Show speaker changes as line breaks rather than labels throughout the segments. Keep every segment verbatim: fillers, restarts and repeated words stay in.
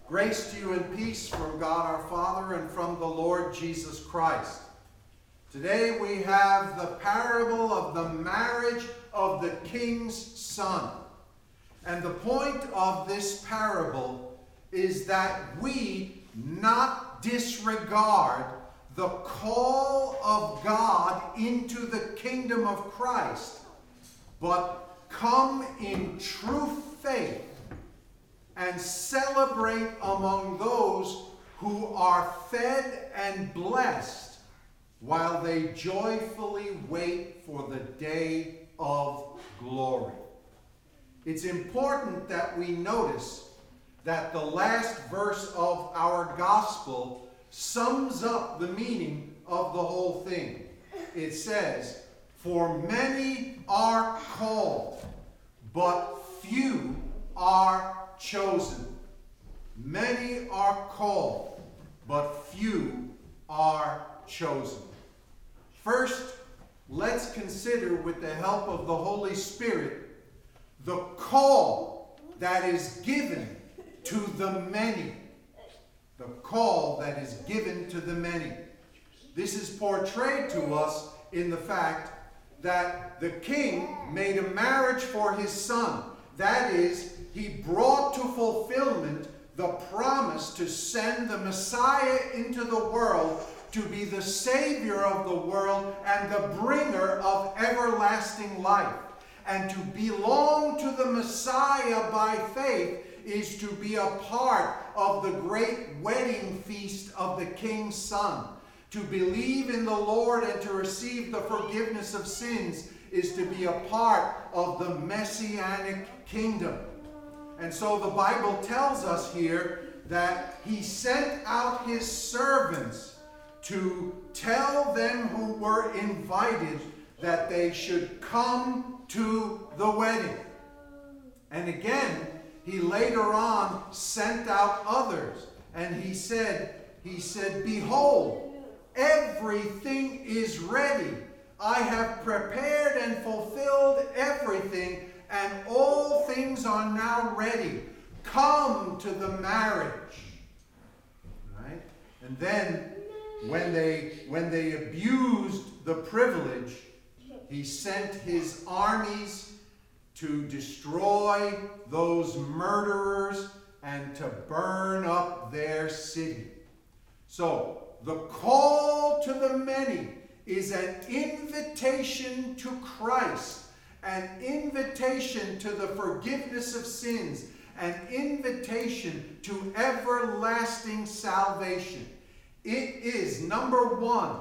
Grace to you and peace from God our Father and from the Lord Jesus Christ. Today we have the parable of the marriage of the king's son. And the point of this parable is that we not disregard the call of God into the kingdom of Christ, but come in true faith and celebrate among those who are fed and blessed while they joyfully wait for the day of glory. It's important that we notice that the last verse of our gospel sums up the meaning of the whole thing. It says, "For many are called, but few are chosen." Many are called, but few are chosen. First, let's consider, with the help of the Holy Spirit, the call that is given to the many. The call that is given to the many. This is portrayed to us in the fact that the king made a marriage for his son. That is, he brought to fulfillment the promise to send the Messiah into the world to be the Savior of the world and the bringer of everlasting life. And to belong to the Messiah by faith is to be a part of the great wedding feast of the king's son. To believe in the Lord and to receive the forgiveness of sins is to be a part of the Messianic kingdom. And so the Bible tells us here that he sent out his servants to tell them who were invited that they should come to the wedding. And again, he later on sent out others, and he said, he said, "Behold, everything is ready. I have prepared and fulfilled everything, and all things are now ready. Come to the marriage." Right? And then when they when they abused the privilege, he sent his armies to destroy those murderers and to burn up their city. So, the call to the many is an invitation to Christ, an invitation to the forgiveness of sins, an invitation to everlasting salvation. It is, number one,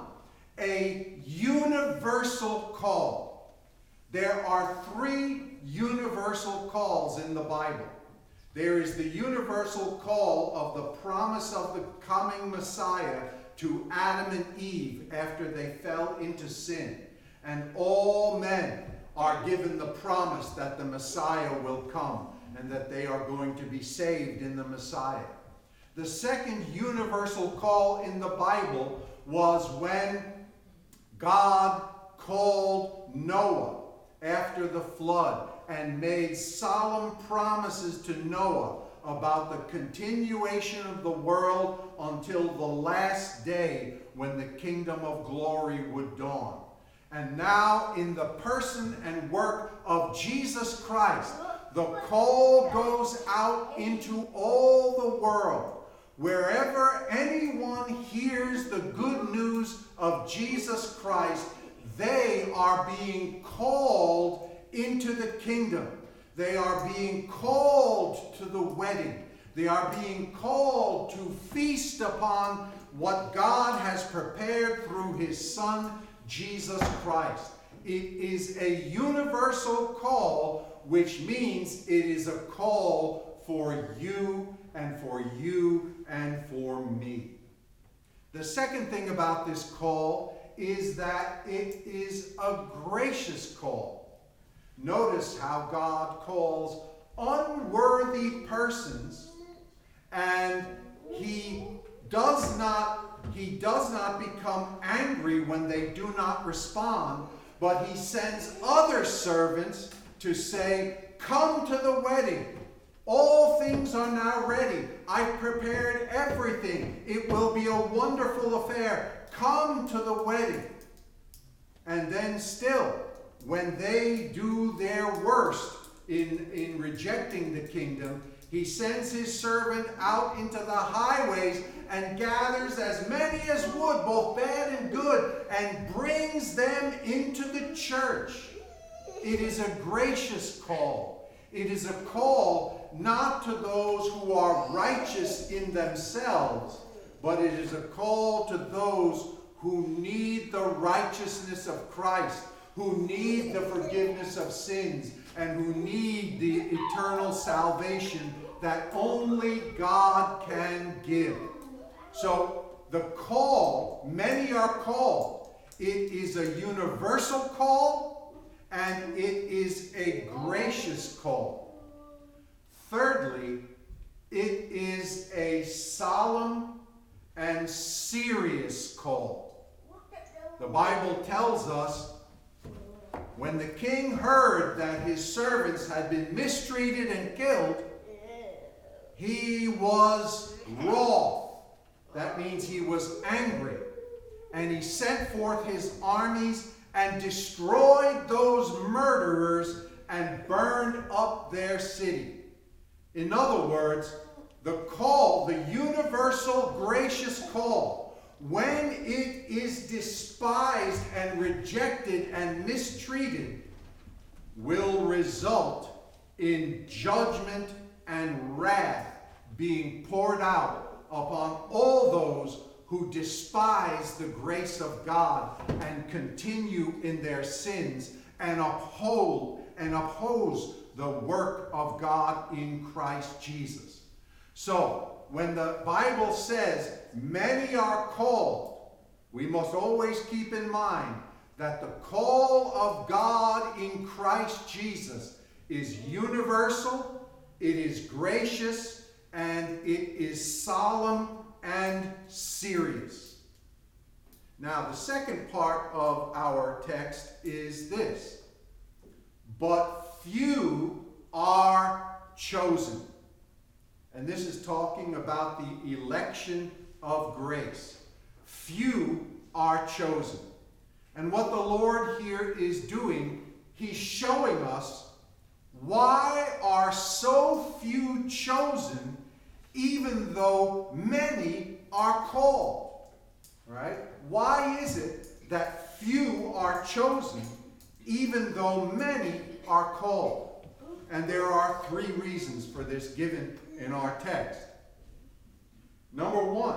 a universal call. There are three universal calls in the Bible. There is the universal call of the promise of the coming Messiah to Adam and Eve after they fell into sin. And all men are given the promise that the Messiah will come and that they are going to be saved in the Messiah. The second universal call in the Bible was when God called Noah after the flood and made solemn promises to Noah about the continuation of the world until the last day when the kingdom of glory would dawn. And now, in the person and work of Jesus Christ, the call goes out into all the world. Wherever anyone hears the good news of Jesus Christ, they are being called into the kingdom. They are being called to the wedding. They are being called to feast upon what God has prepared through his Son, Jesus Christ. It is a universal call, which means it is a call for you and for you and for me. The second thing about this call is that it is a gracious call. Notice how God calls unworthy persons, and he does not, he does not become angry when they do not respond, but he sends other servants to say, "Come to the wedding." All things are now ready. I've prepared everything. It will be a wonderful affair. Come to the wedding. And then still, when they do their worst in, in rejecting the kingdom, he sends his servant out into the highways and gathers as many as would, both bad and good, and brings them into the church. It is a gracious call. It is a call not to those who are righteous in themselves, but it is a call to those who need the righteousness of Christ, who need the forgiveness of sins, and who need the eternal salvation that only God can give. So the call, many are called. It is a universal call, and it is a gracious call. Thirdly, it is a solemn and serious call. The Bible tells us when the king heard that his servants had been mistreated and killed, he was wroth. That means he was angry. And he sent forth his armies and destroyed those murderers and burned up their city. In other words, the call, the universal gracious call, when it is despised and rejected and mistreated, will result in judgment and wrath being poured out upon all those who despise the grace of God and continue in their sins and uphold and oppose the work of God in Christ Jesus. So, when the Bible says many are called, we must always keep in mind that the call of God in Christ Jesus is universal, it is gracious, and it is solemn and serious. Now, the second part of our text is this: but few are chosen. And this is talking about the election of grace. Few are chosen. And what the Lord here is doing, he's showing us why are so few chosen even though many are called. Right? Why is it that few are chosen even though many are called? And there are three reasons for this given in our text. Number one,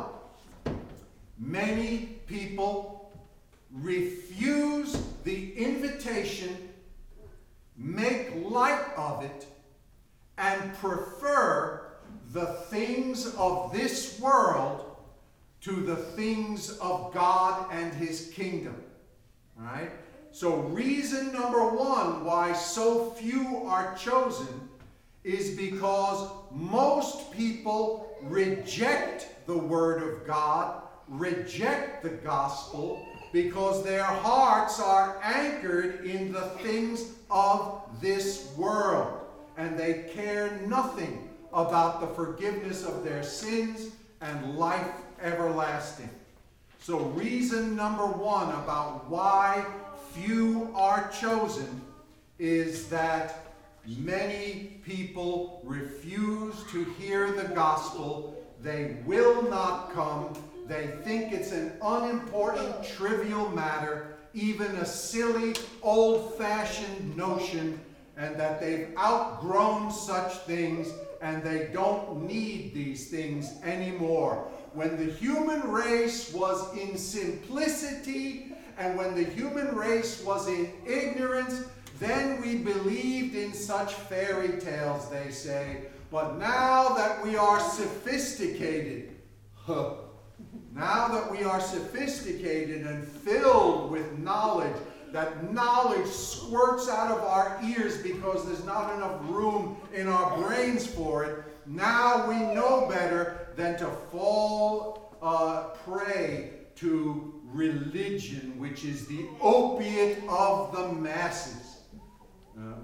many people refuse the invitation, make light of it, and prefer the things of this world to the things of God and his kingdom. All right? So reason number one why so few are chosen is because most people reject the Word of God, reject the gospel, because their hearts are anchored in the things of this world, and they care nothing about the forgiveness of their sins and life everlasting. So reason number one about why few are chosen is that many people refuse to hear the gospel. They will not come. They think it's an unimportant, trivial matter, even a silly, old-fashioned notion, and that they've outgrown such things and they don't need these things anymore. When the human race was in simplicity and when the human race was in ignorance, then we believed in such fairy tales, they say. But now that we are sophisticated, huh, now that we are sophisticated and filled with knowledge, that knowledge squirts out of our ears because there's not enough room in our brains for it, now we know better than to fall uh, prey to religion, which is the opiate of the masses. Uh,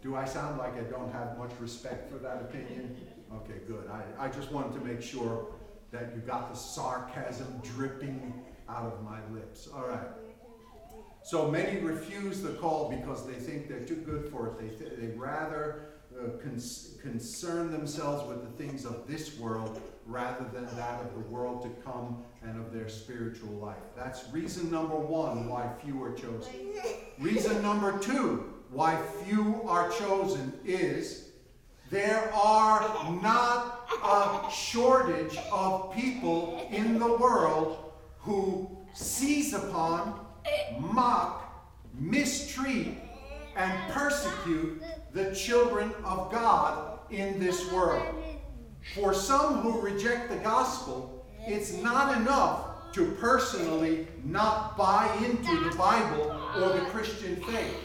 Do I sound like I don't have much respect for that opinion? Okay, good. I, I just wanted to make sure that you got the sarcasm dripping out of my lips. All right. So many refuse the call because they think they're too good for it. They, th- they rather uh, cons- concern themselves with the things of this world rather than that of the world to come and of their spiritual life. That's reason number one why few are chosen. Reason number two why few are chosen is there are not a shortage of people in the world who seize upon, mock, mistreat, and persecute the children of God in this world. For some who reject the gospel, it's not enough to personally not buy into the Bible or the Christian faith.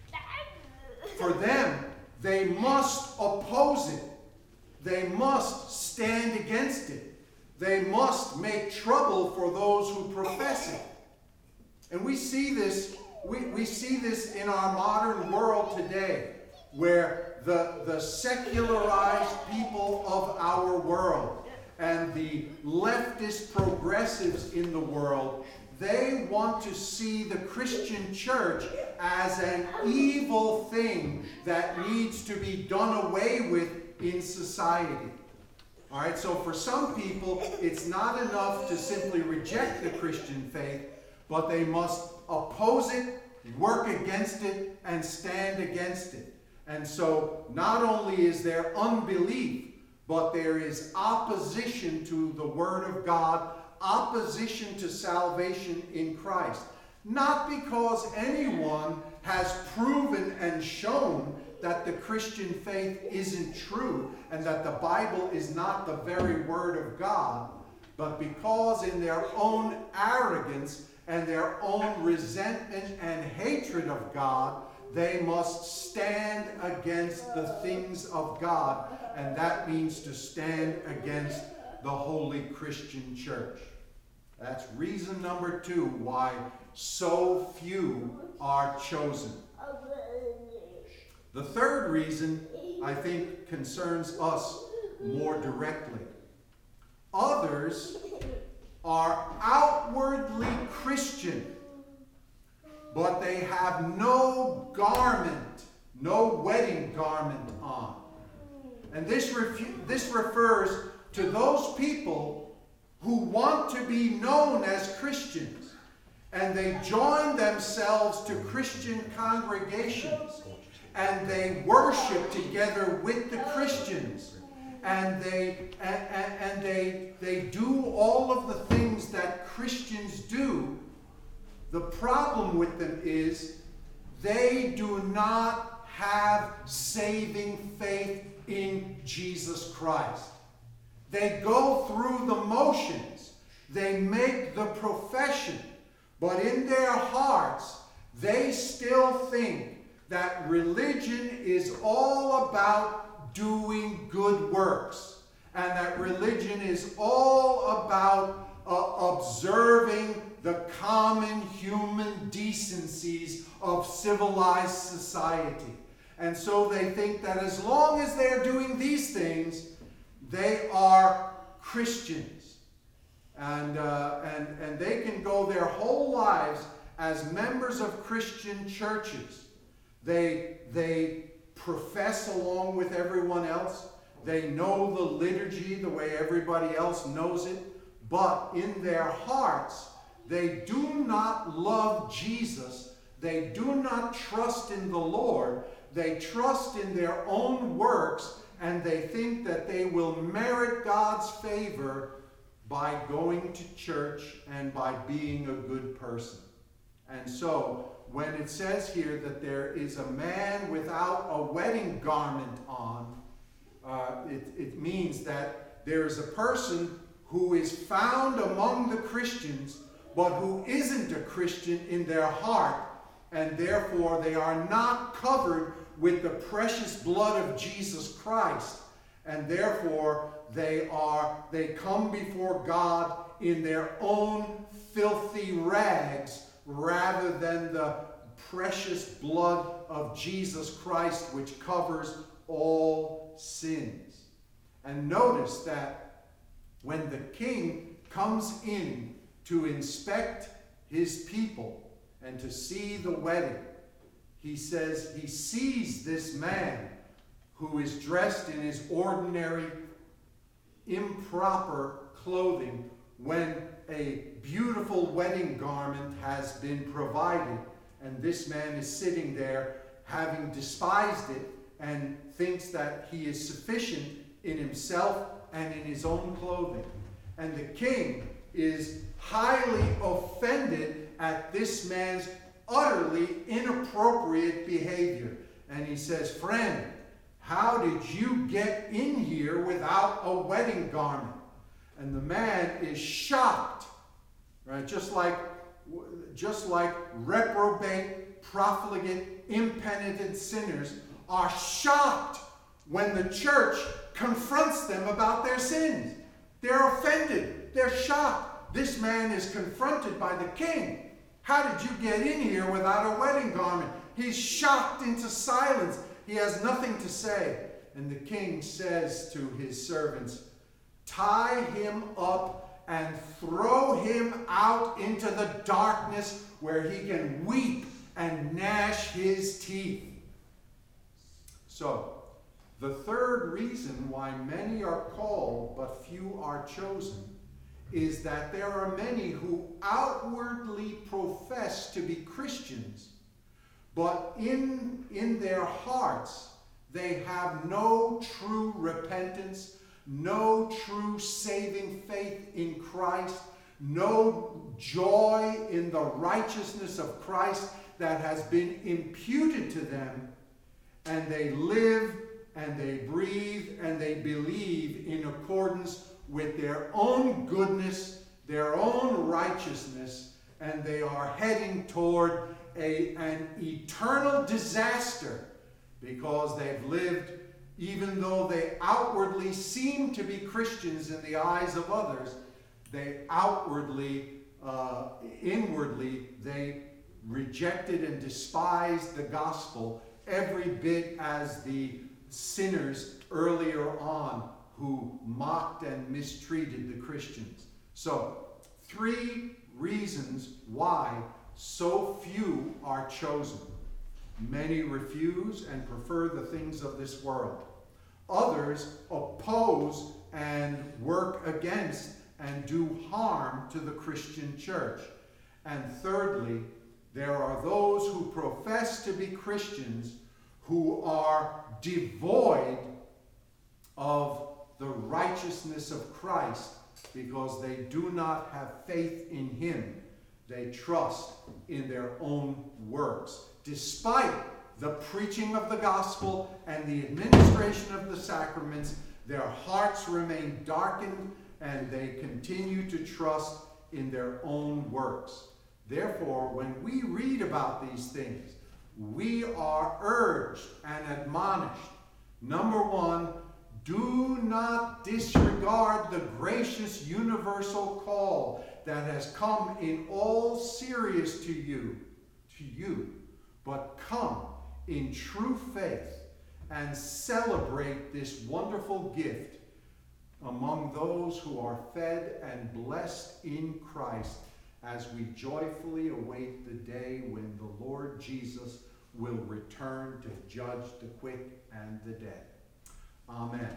For them, they must oppose it. They must stand against it. They must make trouble for those who profess it. And we see this, we, we see this in our modern world today, where the, the secularized people of our world and the leftist progressives in the world, they want to see the Christian church as an evil thing that needs to be done away with in society. All right, so for some people, it's not enough to simply reject the Christian faith, but they must oppose it, work against it, and stand against it. And so not only is there unbelief, but there is opposition to the Word of God, opposition to salvation in Christ. Not because anyone has proven and shown that the Christian faith isn't true and that the Bible is not the very Word of God, but because in their own arrogance and their own resentment and hatred of God, they must stand against the things of God, and that means to stand against the Holy Christian Church. That's reason number two why so few are chosen. The third reason, I think, concerns us more directly. Others are outwardly Christian, but they have no garment, no wedding garment on. And this, refu- this refers to those people who want to be known as Christians, and they join themselves to Christian congregations, and they worship together with the Christians, and they and, and, and they they do all of the things that Christians do. The problem with them is they do not have saving faith in Jesus Christ. They go through the motions. They make the profession. But in their hearts, they still think that religion is all about doing good works. And that religion is all about uh, observing the common human decencies of civilized society. And so they think that as long as they're doing these things, they are Christians. And, uh, and, and they can go their whole lives as members of Christian churches. They, they profess along with everyone else. They know the liturgy the way everybody else knows it. But in their hearts, they do not love Jesus. They do not trust in the Lord. They trust in their own works, and they think that they will merit God's favor by going to church and by being a good person. And so, when it says here that there is a man without a wedding garment on, uh, it, it means that there is a person who is found among the Christians, but who isn't a Christian in their heart, and therefore they are not covered with the precious blood of Jesus Christ, and therefore they are they come before God in their own filthy rags rather than the precious blood of Jesus Christ, which covers all sins. And notice that when the king comes in to inspect his people and to see the wedding, he says he sees this man who is dressed in his ordinary, improper clothing when a beautiful wedding garment has been provided, and this man is sitting there having despised it and thinks that he is sufficient in himself and in his own clothing. And the king is highly offended at this man's utterly inappropriate behavior. And he says, "Friend, how did you get in here without a wedding garment?" And the man is shocked, right? Just like, just like reprobate, profligate, impenitent sinners are shocked when the church confronts them about their sins. They're offended. They're shocked. This man is confronted by the king. "How did you get in here without a wedding garment?" He's shocked into silence. He has nothing to say. And the king says to his servants, "Tie him up and throw him out into the darkness where he can weep and gnash his teeth." So, the third reason why many are called but few are chosen is that there are many who outwardly profess to be Christians, but in, in their hearts they have no true repentance, no true saving faith in Christ, no joy in the righteousness of Christ that has been imputed to them, and they live and they breathe and they believe in accordance with their own goodness, their own righteousness, and they are heading toward a, an eternal disaster because they've lived, even though they outwardly seem to be Christians in the eyes of others, they outwardly, uh, inwardly, they rejected and despised the gospel every bit as the sinners earlier on who mocked and mistreated the Christians. So, three reasons why so few are chosen. Many refuse and prefer the things of this world. Others oppose and work against and do harm to the Christian church. And thirdly, there are those who profess to be Christians who are devoid of the righteousness of Christ because they do not have faith in him. They trust in their own works. Despite the preaching of the gospel and the administration of the sacraments, their hearts remain darkened and they continue to trust in their own works. Therefore, when we read about these things, we are urged and admonished. Number one, do not disregard the gracious universal call that has come in all serious to you, to you, but come in true faith and celebrate this wonderful gift among those who are fed and blessed in Christ as we joyfully await the day when the Lord Jesus will return to judge the quick and the dead. Amen.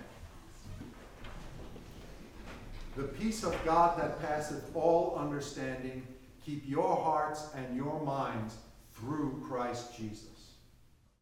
The peace of God that passeth all understanding, keep your hearts and your minds through Christ Jesus.